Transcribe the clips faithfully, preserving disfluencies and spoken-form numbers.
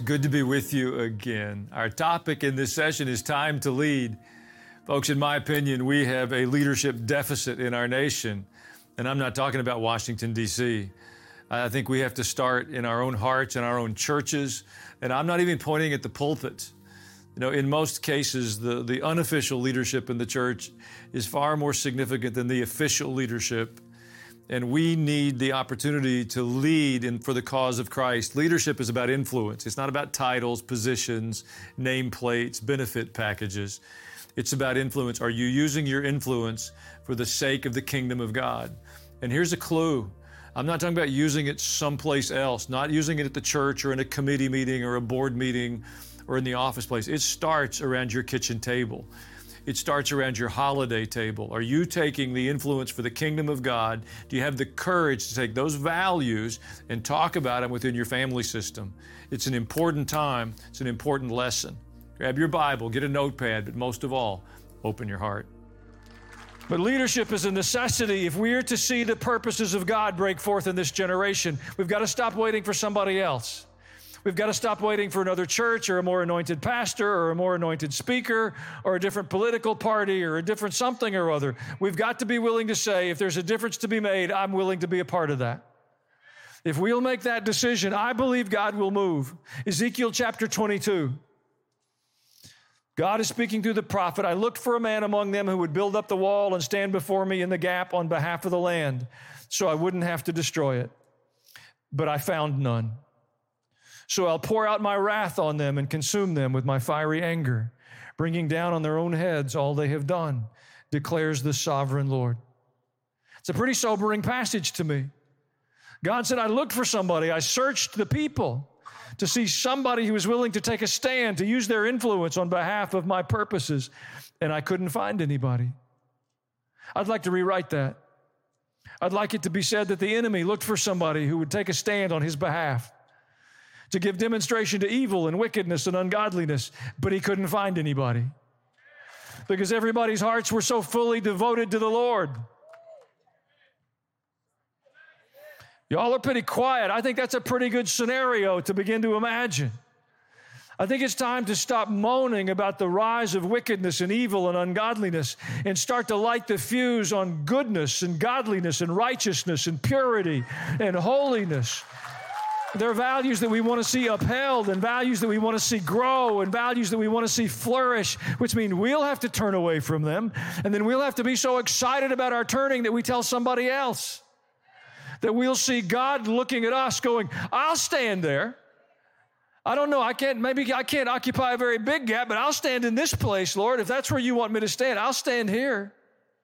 Good to be with you again. Our topic in this session is time to lead. Folks, in my opinion, we have a leadership deficit in our nation. And I'm not talking about Washington, D C I think we have to start in our own hearts and our own churches. And I'm not even pointing at the pulpit. You know, in most cases, the, the unofficial leadership in the church is far more significant than the official leadership. And we need the opportunity to lead in, for the cause of Christ. Leadership is about influence. It's not about titles, positions, nameplates, benefit packages. It's about influence. Are you using your influence for the sake of the kingdom of God? And here's a clue. I'm not talking about using it someplace else, not using it at the church or in a committee meeting or a board meeting or in the office place. It starts around your kitchen table. It starts around your holiday table. Are you taking the influence for the kingdom of God? Do you have the courage to take those values and talk about them within your family system? It's an important time. It's an important lesson. Grab your Bible, get a notepad, but most of all, open your heart. But leadership is a necessity if we are to see the purposes of God break forth in this generation. We've got to stop waiting for somebody else. We've got to stop waiting for another church or a more anointed pastor or a more anointed speaker or a different political party or a different something or other. We've got to be willing to say, if there's a difference to be made, I'm willing to be a part of that. If we'll make that decision, I believe God will move. Ezekiel chapter twenty-two. God is speaking through the prophet. I looked for a man among them who would build up the wall and stand before me in the gap on behalf of the land, so I wouldn't have to destroy it. But I found none. So I'll pour out my wrath on them and consume them with my fiery anger, bringing down on their own heads all they have done, declares the sovereign Lord. It's a pretty sobering passage to me. God said, I looked for somebody. I searched the people to see somebody who was willing to take a stand, to use their influence on behalf of my purposes, and I couldn't find anybody. I'd like to rewrite that. I'd like it to be said that the enemy looked for somebody who would take a stand on his behalf, to give demonstration to evil and wickedness and ungodliness, but he couldn't find anybody because everybody's hearts were so fully devoted to the Lord. Y'all are pretty quiet. I think that's a pretty good scenario to begin to imagine. I think it's time to stop moaning about the rise of wickedness and evil and ungodliness and start to light the fuse on goodness and godliness and righteousness and purity and holiness. There are values that we want to see upheld and values that we want to see grow and values that we want to see flourish, which means we'll have to turn away from them. And then we'll have to be so excited about our turning that we tell somebody else. That we'll see God looking at us going, I'll stand there. I don't know, I can't, maybe I can't occupy a very big gap, but I'll stand in this place, Lord. If that's where you want me to stand, I'll stand here.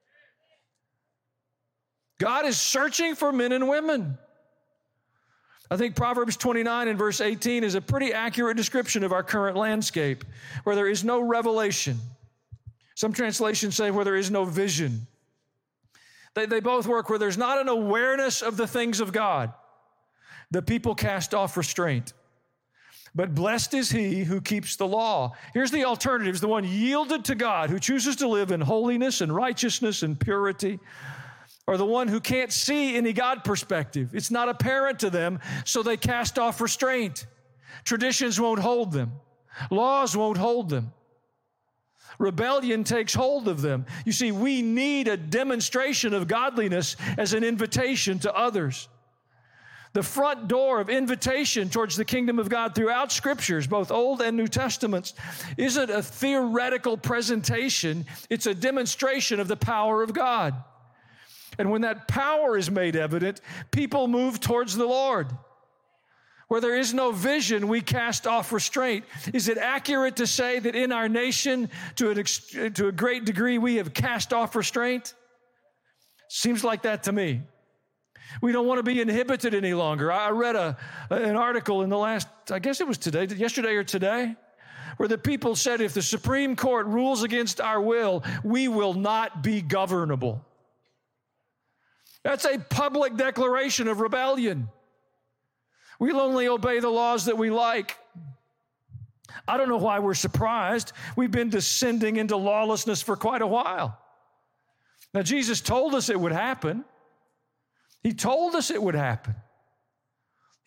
God is searching for men and women. I think Proverbs twenty-nine and verse eighteen is a pretty accurate description of our current landscape, where there is no revelation. Some translations say where there is no vision. They, they both work where there's not an awareness of the things of God. The people cast off restraint. But blessed is he who keeps the law. Here's the alternatives, the one yielded to God, who chooses to live in holiness and righteousness and purity, or the one who can't see any God perspective. It's not apparent to them, so they cast off restraint. Traditions won't hold them. Laws won't hold them. Rebellion takes hold of them. You see, we need a demonstration of godliness as an invitation to others. The front door of invitation towards the kingdom of God throughout Scriptures, both Old and New Testaments, isn't a theoretical presentation. It's a demonstration of the power of God. And when that power is made evident, people move towards the Lord. Where there is no vision, we cast off restraint. Is it accurate to say that in our nation, to, an ex- to a great degree, we have cast off restraint? Seems like that to me. We don't want to be inhibited any longer. I read a, an article in the last, I guess it was today, yesterday or today, where the people said if the Supreme Court rules against our will, we will not be governable. That's a public declaration of rebellion. We'll only obey the laws that we like. I don't know why we're surprised. We've been descending into lawlessness for quite a while. Now, Jesus told us it would happen. He told us it would happen.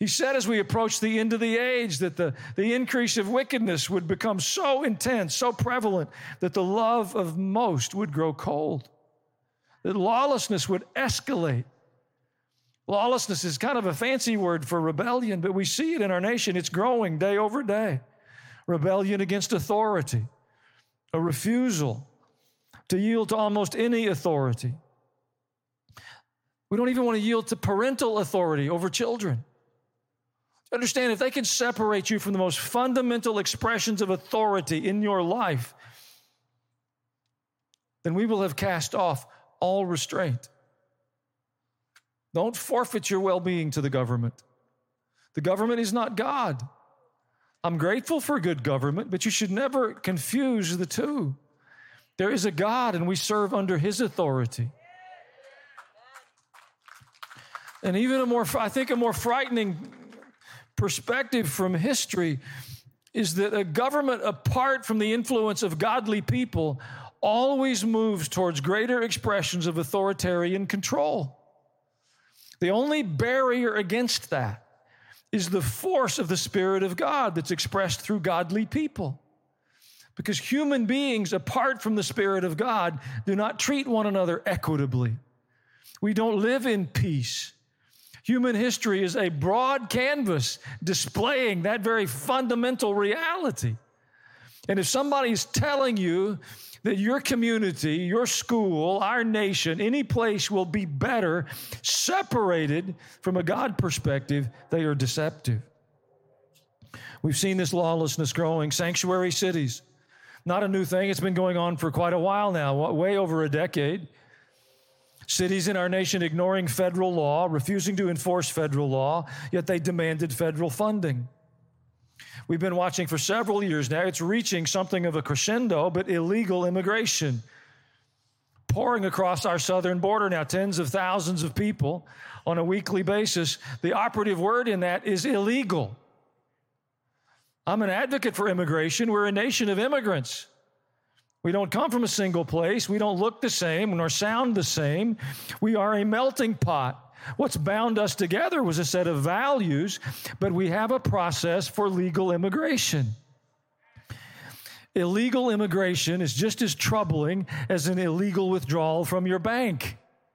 He said as we approach the end of the age that the, the increase of wickedness would become so intense, so prevalent, that the love of most would grow cold, that lawlessness would escalate. Lawlessness is kind of a fancy word for rebellion, but we see it in our nation. It's growing day over day. Rebellion against authority, a refusal to yield to almost any authority. We don't even want to yield to parental authority over children. Understand, if they can separate you from the most fundamental expressions of authority in your life, then we will have cast off all restraint. Don't forfeit your well-being to the government. The government is not God. I'm grateful for good government, but you should never confuse the two. There is a God, and we serve under His authority. And even a more, I think, a more frightening perspective from history is that a government apart from the influence of godly people always moves towards greater expressions of authoritarian control. The only barrier against that is the force of the Spirit of God that's expressed through godly people. Because human beings, apart from the Spirit of God, do not treat one another equitably. We don't live in peace. Human history is a broad canvas displaying that very fundamental reality. And if somebody is telling you that your community, your school, our nation, any place will be better separated from a God perspective, they are deceptive. We've seen this lawlessness growing. Sanctuary cities, not a new thing. It's been going on for quite a while now, way over a decade. Cities in our nation ignoring federal law, refusing to enforce federal law, yet they demanded federal funding. We've been watching for several years now. It's reaching something of a crescendo, but illegal immigration pouring across our southern border now, tens of thousands of people on a weekly basis. The operative word in that is illegal. I'm an advocate for immigration. We're a nation of immigrants. We don't come from a single place. We don't look the same nor sound the same. We are a melting pot. What's bound us together was a set of values, but we have a process for legal immigration. Illegal immigration is just as troubling as an illegal withdrawal from your bank.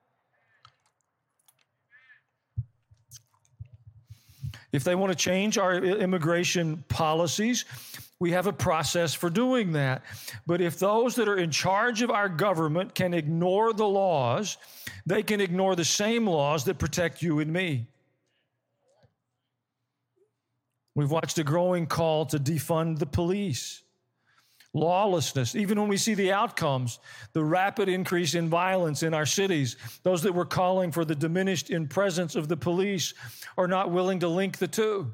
If they want to change our immigration policies, we have a process for doing that. But if those that are in charge of our government can ignore the laws, they can ignore the same laws that protect you and me. We've watched a growing call to defund the police. Lawlessness, even when we see the outcomes, the rapid increase in violence in our cities, those that were calling for the diminished in presence of the police are not willing to link the two.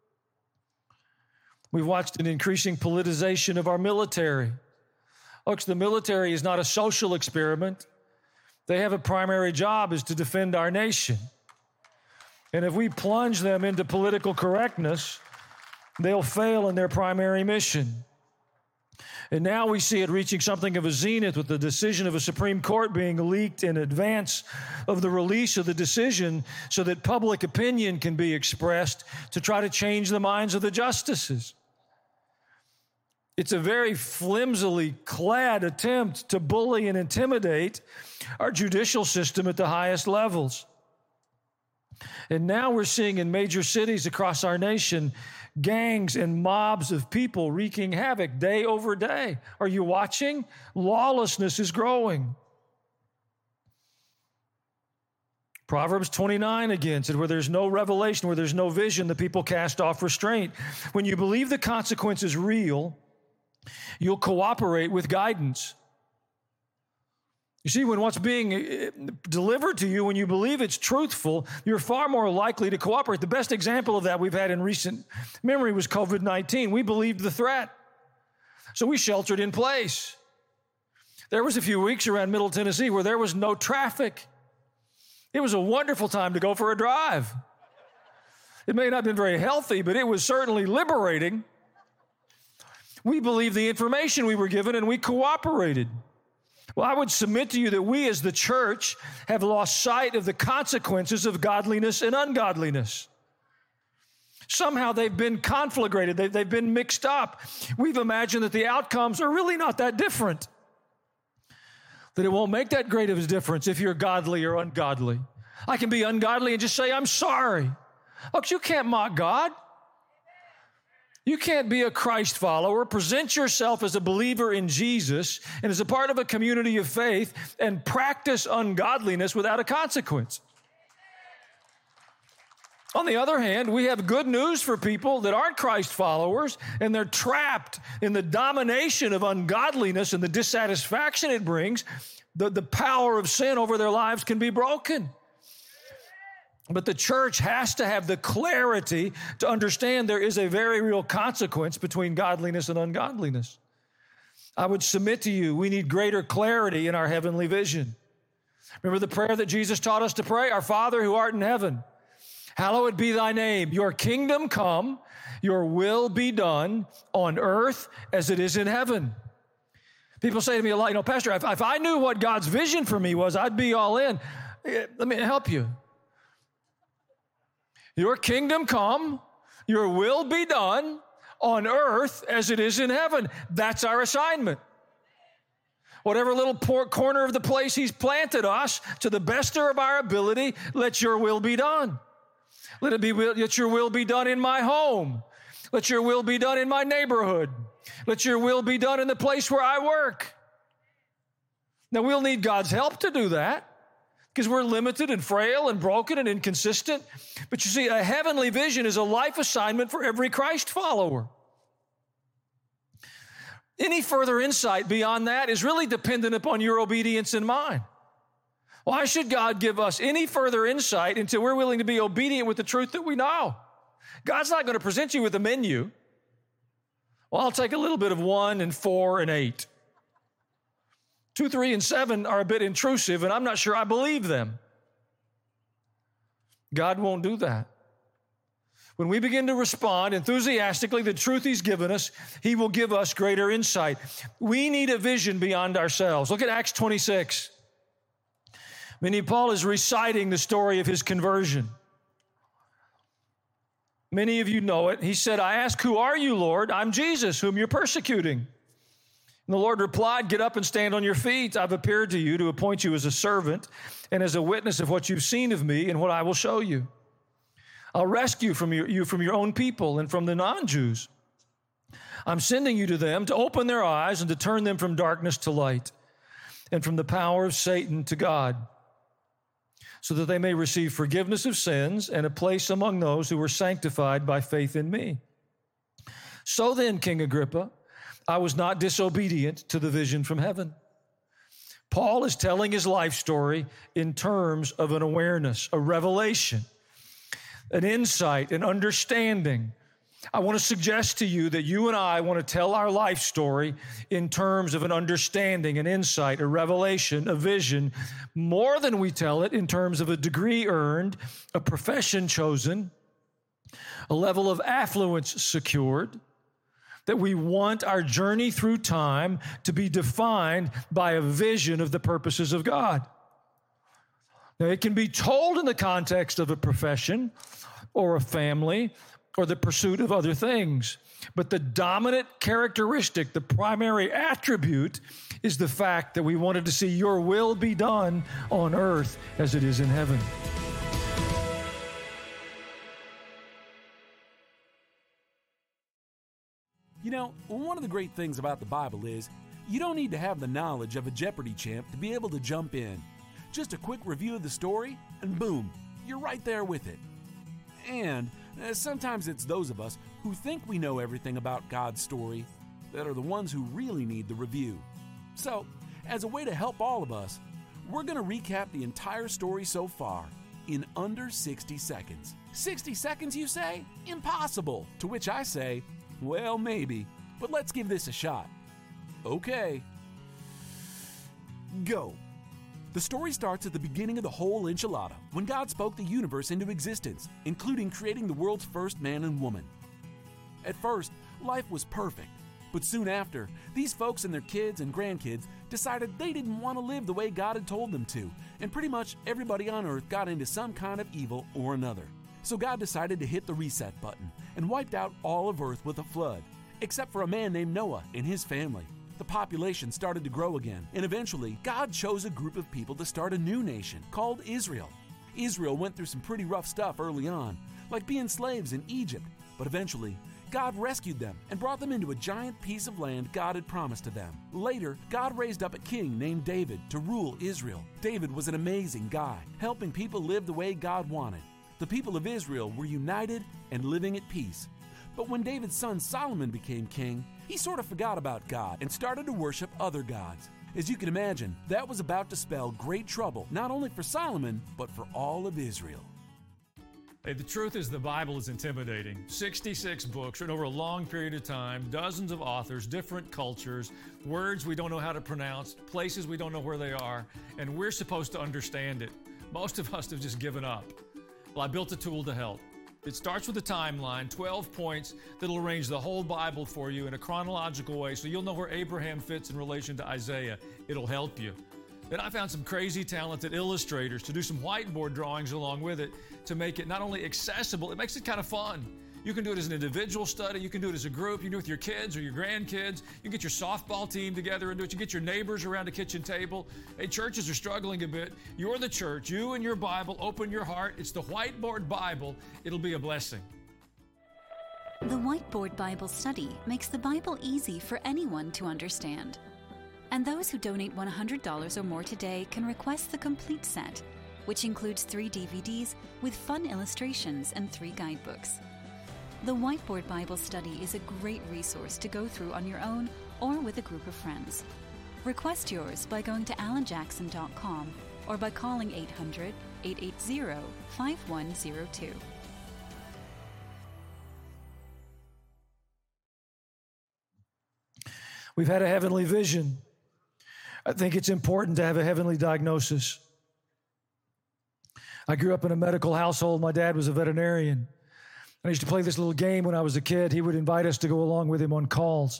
We've watched an increasing politicization of our military. Folks, the military is not a social experiment. They have a primary job is to defend our nation. And if we plunge them into political correctness, they'll fail in their primary mission. And now we see it reaching something of a zenith with the decision of a Supreme Court being leaked in advance of the release of the decision so that public opinion can be expressed to try to change the minds of the justices. It's a very flimsily clad attempt to bully and intimidate our judicial system at the highest levels. And now we're seeing in major cities across our nation gangs and mobs of people wreaking havoc day over day. Are you watching? Lawlessness is growing. Proverbs twenty-nine again said, where there's no revelation, where there's no vision, the people cast off restraint. When you believe the consequence is real, you'll cooperate with guidance. You see, when what's being delivered to you, when you believe it's truthful, you're far more likely to cooperate. The best example of that we've had in recent memory was covid nineteen. We believed the threat, so we sheltered in place. There was a few weeks around Middle Tennessee where there was no traffic. It was a wonderful time to go for a drive. It may not have been very healthy, but it was certainly liberating. We believed the information we were given and we cooperated. Well, I would submit to you that we as the church have lost sight of the consequences of godliness and ungodliness. Somehow they've been conflagrated. They've, they've been mixed up. We've imagined that the outcomes are really not that different, that it won't make that great of a difference if you're godly or ungodly. I can be ungodly and just say, I'm sorry. Folks, you can't mock God. You can't be a Christ follower, present yourself as a believer in Jesus and as a part of a community of faith and practice ungodliness without a consequence. On the other hand, we have good news for people that aren't Christ followers and they're trapped in the domination of ungodliness and the dissatisfaction it brings. The, the power of sin over their lives can be broken. But the church has to have the clarity to understand there is a very real consequence between godliness and ungodliness. I would submit to you, we need greater clarity in our heavenly vision. Remember the prayer that Jesus taught us to pray? Our Father who art in heaven, hallowed be thy name. Your kingdom come, your will be done on earth as it is in heaven. People say to me a lot, you know, Pastor, if, if I knew what God's vision for me was, I'd be all in. Let me help you. Your kingdom come, your will be done on earth as it is in heaven. That's our assignment. Whatever little poor corner of the place he's planted us, to the best of our ability, let your will be done. Let it be, let your will be done in my home. Let your will be done in my neighborhood. Let your will be done in the place where I work. Now, we'll need God's help to do that because we're limited and frail and broken and inconsistent. But you see, a heavenly vision is a life assignment for every Christ follower. Any further insight beyond that is really dependent upon your obedience and mine. Why should God give us any further insight until we're willing to be obedient with the truth that we know? God's not going to present you with a menu. Well, I'll take a little bit of one and four and eight. Two, three, and seven are a bit intrusive, and I'm not sure I believe them. God won't do that. When we begin to respond enthusiastically to the truth he's given us, he will give us greater insight. We need a vision beyond ourselves. Look at Acts twenty-six. Many Paul is reciting the story of his conversion. Many of you know it. He said, I ask, who are you, Lord? I'm Jesus, whom you're persecuting. And the Lord replied, get up and stand on your feet. I've appeared to you to appoint you as a servant and as a witness of what you've seen of me and what I will show you. I'll rescue from you, you from your own people and from the non-Jews. I'm sending you to them to open their eyes and to turn them from darkness to light and from the power of Satan to God, so that they may receive forgiveness of sins and a place among those who were sanctified by faith in me. So then, King Agrippa, I was not disobedient to the vision from heaven. Paul is telling his life story in terms of an awareness, a revelation, an insight, an understanding. I want to suggest to you that you and I want to tell our life story in terms of an understanding, an insight, a revelation, a vision, more than we tell it in terms of a degree earned, a profession chosen, a level of affluence secured, that we want our journey through time to be defined by a vision of the purposes of God. Now, it can be told in the context of a profession or a family or the pursuit of other things. But the dominant characteristic, the primary attribute, is the fact that we wanted to see your will be done on earth as it is in heaven. You know, one of the great things about the Bible is you don't need to have the knowledge of a Jeopardy champ to be able to jump in. Just a quick review of the story, and boom, you're right there with it. And uh, sometimes it's those of us who think we know everything about God's story that are the ones who really need the review. So, as a way to help all of us, we're going to recap the entire story so far in under sixty seconds. sixty seconds, you say? Impossible! To which I say, well, maybe, but let's give this a shot. Okay. Go. The story starts at the beginning of the whole enchilada, when God spoke the universe into existence, including creating the world's first man and woman. At first, life was perfect, but soon after, these folks and their kids and grandkids decided they didn't want to live the way God had told them to, and pretty much everybody on earth got into some kind of evil or another. So God decided to hit the reset button and wiped out all of Earth with a flood, except for a man named Noah and his family. The population started to grow again, and eventually God chose a group of people to start a new nation called Israel. Israel went through some pretty rough stuff early on, like being slaves in Egypt, but eventually God rescued them and brought them into a giant piece of land God had promised to them. Later, God raised up a king named David to rule Israel. David was an amazing guy, helping people live the way God wanted. The people of Israel were united and living at peace. But when David's son Solomon became king, he sort of forgot about God and started to worship other gods. As you can imagine, that was about to spell great trouble, not only for Solomon, but for all of Israel. Hey, the truth is the Bible is intimidating. sixty-six books written over a long period of time, dozens of authors, different cultures, words we don't know how to pronounce, places we don't know where they are, and we're supposed to understand it. Most of us have just given up. Well, I built a tool to help. It starts with a timeline, twelve points that'll arrange the whole Bible for you in a chronological way so you'll know where Abraham fits in relation to Isaiah. It'll help you. Then I found some crazy talented illustrators to do some whiteboard drawings along with it to make it not only accessible, it makes it kind of fun. You can do it as an individual study, you can do it as a group, you can do it with your kids or your grandkids, you can get your softball team together and do it, you can get your neighbors around a kitchen table. Hey, churches are struggling a bit. You're the church, you and your Bible, open your heart. It's the Whiteboard Bible. It'll be a blessing. The Whiteboard Bible Study makes the Bible easy for anyone to understand. And those who donate one hundred dollars or more today can request the complete set, which includes three D V Ds with fun illustrations and three guidebooks. The Whiteboard Bible Study is a great resource to go through on your own or with a group of friends. Request yours by going to alan jackson dot com or by calling eight hundred, eight eight zero, five one zero two. We've had a heavenly vision. I think it's important to have a heavenly diagnosis. I grew up in a medical household. My dad was a veterinarian. I used to play this little game when I was a kid. He would invite us to go along with him on calls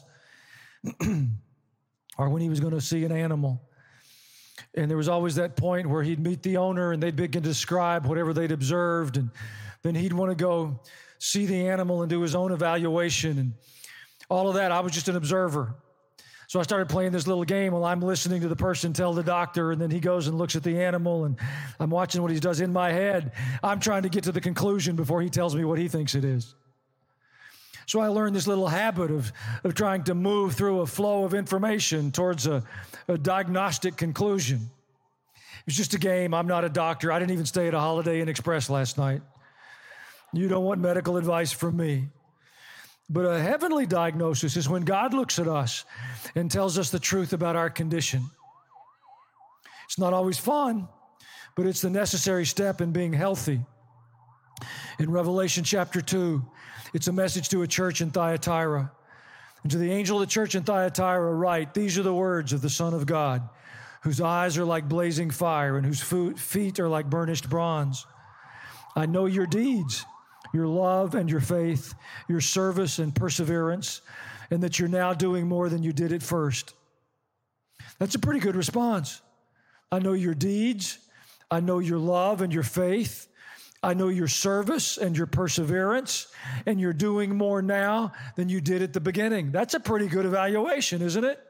or when he was going to see an animal. And there was always that point where he'd meet the owner and they'd begin to describe whatever they'd observed. And then he'd want to go see the animal and do his own evaluation. And all of that, I was just an observer. So I started playing this little game while I'm listening to the person tell the doctor, and then he goes and looks at the animal, and I'm watching what he does in my head. I'm trying to get to the conclusion before he tells me what he thinks it is. So I learned this little habit of, of trying to move through a flow of information towards a, a diagnostic conclusion. It was just a game. I'm not a doctor. I didn't even stay at a Holiday Inn Express last night. You don't want medical advice from me. But a heavenly diagnosis is when God looks at us and tells us the truth about our condition. It's not always fun, but it's the necessary step in being healthy. In Revelation chapter two, it's a message to a church in Thyatira. And to the angel of the church in Thyatira write, these are the words of the Son of God, whose eyes are like blazing fire and whose feet are like burnished bronze. I know your deeds, your love and your faith, your service and perseverance, and that you're now doing more than you did at first. That's a pretty good response. I know your deeds. I know your love and your faith. I know your service and your perseverance, and you're doing more now than you did at the beginning. That's a pretty good evaluation, isn't it?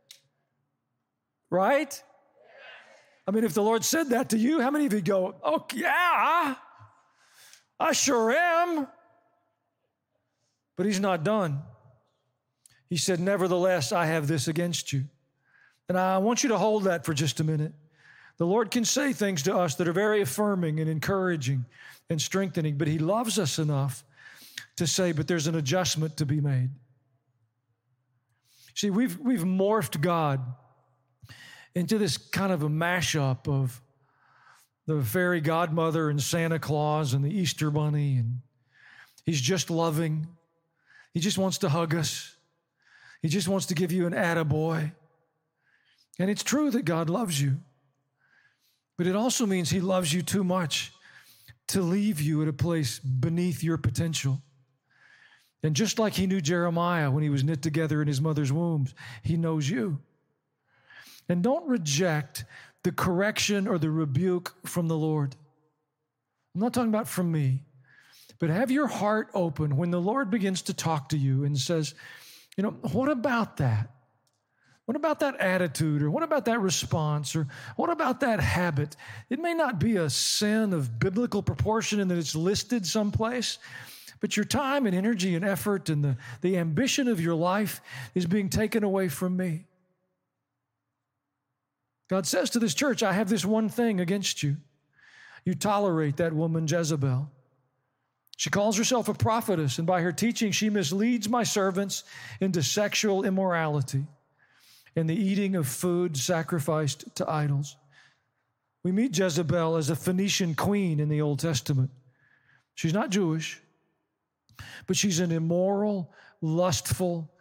Right? I mean, if the Lord said that to you, how many of you go, oh, yeah, I sure am. But he's not done. He said, nevertheless, I have this against you. And I want you to hold that for just a minute. The Lord can say things to us that are very affirming and encouraging and strengthening, but he loves us enough to say, but there's an adjustment to be made. See, we've, we've morphed God into this kind of a mashup of the fairy godmother and Santa Claus and the Easter Bunny, and he's just loving. He just wants to hug us. He just wants to give you an attaboy. And it's true that God loves you, but it also means he loves you too much to leave you at a place beneath your potential. And just like he knew Jeremiah when he was knit together in his mother's womb, he knows you. And don't reject the correction or the rebuke from the Lord. I'm not talking about from me. But have your heart open when the Lord begins to talk to you and says, you know, what about that? What about that attitude? Or what about that response? Or what about that habit? It may not be a sin of biblical proportion in that it's listed someplace, but your time and energy and effort and the, the ambition of your life is being taken away from me. God says to this church, I have this one thing against you. You tolerate that woman Jezebel. She calls herself a prophetess, and by her teaching, she misleads my servants into sexual immorality and the eating of food sacrificed to idols. We meet Jezebel as a Phoenician queen in the Old Testament. She's not Jewish, but she's an immoral, lustful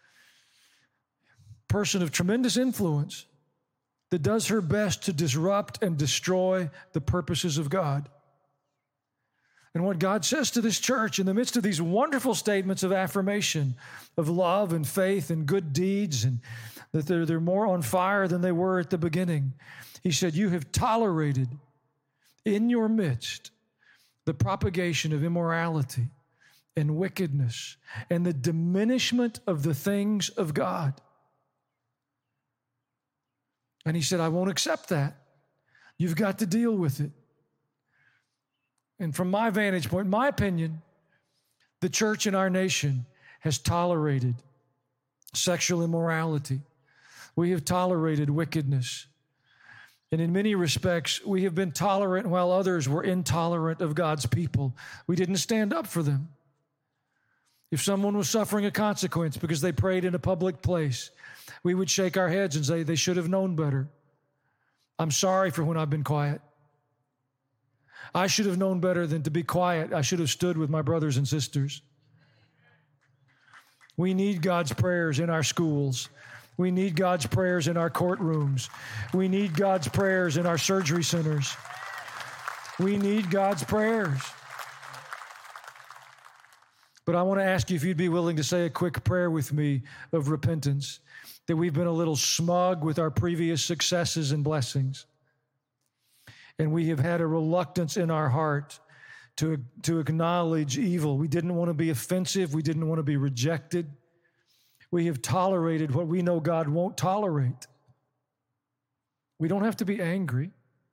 person of tremendous influence that does her best to disrupt and destroy the purposes of God. And what God says to this church in the midst of these wonderful statements of affirmation, of love and faith and good deeds, and that they're, they're more on fire than they were at the beginning. He said, you have tolerated in your midst the propagation of immorality and wickedness and the diminishment of the things of God. And he said, I won't accept that. You've got to deal with it. And from my vantage point, my opinion, the church in our nation has tolerated sexual immorality. We have tolerated wickedness. And in many respects, we have been tolerant while others were intolerant of God's people. We didn't stand up for them. If someone was suffering a consequence because they prayed in a public place, we would shake our heads and say they should have known better. I'm sorry for when I've been quiet. I should have known better than to be quiet. I should have stood with my brothers and sisters. We need God's prayers in our schools. We need God's prayers in our courtrooms. We need God's prayers in our surgery centers. We need God's prayers. But I want to ask you if you'd be willing to say a quick prayer with me of repentance, that we've been a little smug with our previous successes and blessings. And we have had a reluctance in our heart to, to acknowledge evil. We didn't want to be offensive. We didn't want to be rejected. We have tolerated what we know God won't tolerate. We don't have to be angry,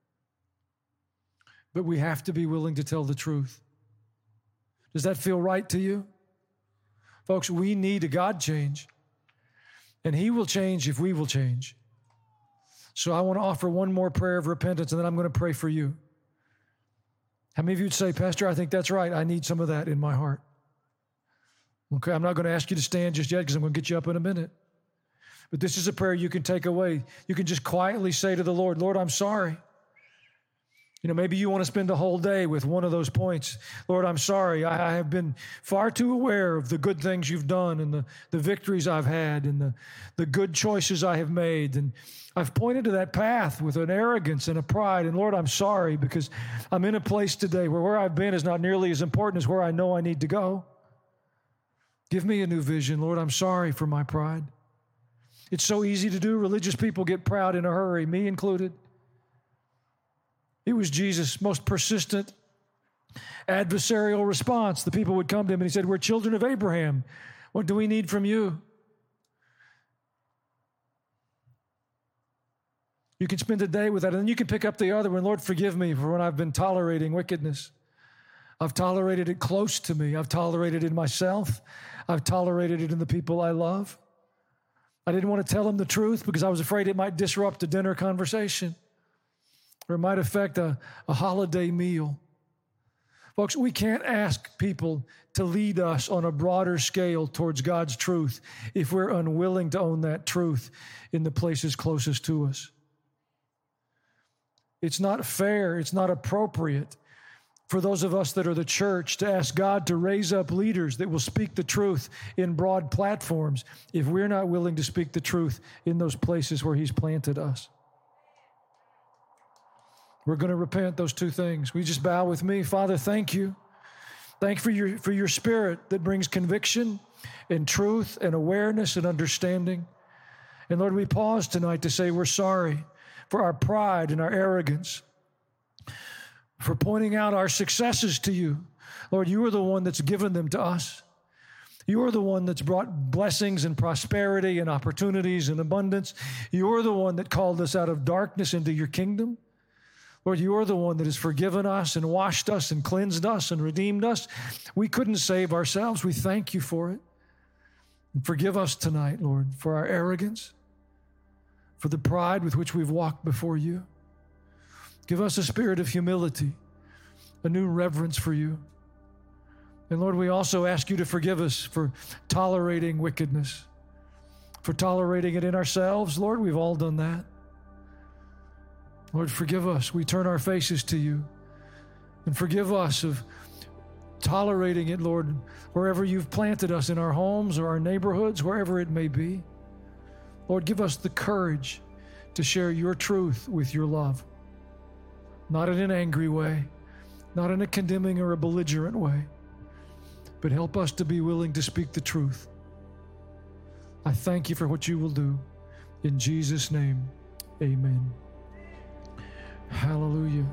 but we have to be willing to tell the truth. Does that feel right to you? Folks, we need a God change, and He will change if we will change. So I want to offer one more prayer of repentance, and then I'm going to pray for you. How many of you would say, Pastor, I think that's right. I need some of that in my heart. Okay, I'm not going to ask you to stand just yet because I'm going to get you up in a minute. But this is a prayer you can take away. You can just quietly say to the Lord, Lord, I'm sorry. You know, maybe you want to spend the whole day with one of those points. Lord, I'm sorry. I, I have been far too aware of the good things you've done and the, the victories I've had and the, the good choices I have made. And I've pointed to that path with an arrogance and a pride. And Lord, I'm sorry because I'm in a place today where where I've been is not nearly as important as where I know I need to go. Give me a new vision. Lord, I'm sorry for my pride. It's so easy to do. Religious people get proud in a hurry, me included. It was Jesus' most persistent adversarial response. The people would come to him and he said, we're children of Abraham. What do we need from you? You can spend a day with that, and then you can pick up the other one. Lord, forgive me for when I've been tolerating wickedness. I've tolerated it close to me. I've tolerated it in myself. I've tolerated it in the people I love. I didn't want to tell them the truth because I was afraid it might disrupt a dinner conversation. Or it might affect a, a holiday meal. Folks, we can't ask people to lead us on a broader scale towards God's truth if we're unwilling to own that truth in the places closest to us. It's not fair, it's not appropriate for those of us that are the church to ask God to raise up leaders that will speak the truth in broad platforms if we're not willing to speak the truth in those places where He's planted us. We're going to repent those two things. We just bow with me. Father, thank you. Thank you for your, for your Spirit that brings conviction and truth and awareness and understanding. And Lord, we pause tonight to say we're sorry for our pride and our arrogance, for pointing out our successes to you Lord, you are the one that's given them to us. You are the one that's brought blessings and prosperity and opportunities and abundance. You are the one that called us out of darkness into your kingdom. Lord, you are the one that has forgiven us and washed us and cleansed us and redeemed us. We couldn't save ourselves. We thank you for it. And forgive us tonight, Lord, for our arrogance, for the pride with which we've walked before you. Give us a spirit of humility, a new reverence for you. And Lord, we also ask you to forgive us for tolerating wickedness, for tolerating it in ourselves. Lord, we've all done that. Lord, forgive us. We turn our faces to you. And forgive us of tolerating it, Lord, wherever you've planted us, in our homes or our neighborhoods, wherever it may be. Lord, give us the courage to share your truth with your love. Not in an angry way, not in a condemning or a belligerent way, but help us to be willing to speak the truth. I thank you for what you will do. In Jesus' name, amen. Hallelujah.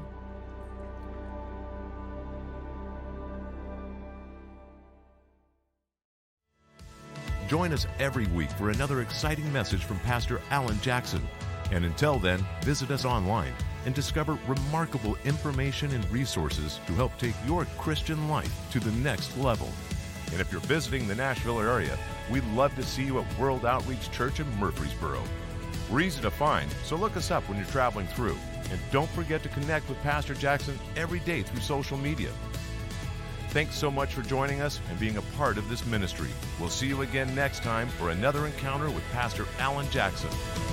Join us every week for another exciting message from Pastor Alan Jackson. And until then, visit us online and discover remarkable information and resources to help take your Christian life to the next level. And if you're visiting the Nashville area, we'd love to see you at World Outreach Church in Murfreesboro. We're easy to find, so look us up when you're traveling through. And don't forget to connect with Pastor Jackson every day through social media. Thanks so much for joining us and being a part of this ministry. We'll see you again next time for another encounter with Pastor Alan Jackson.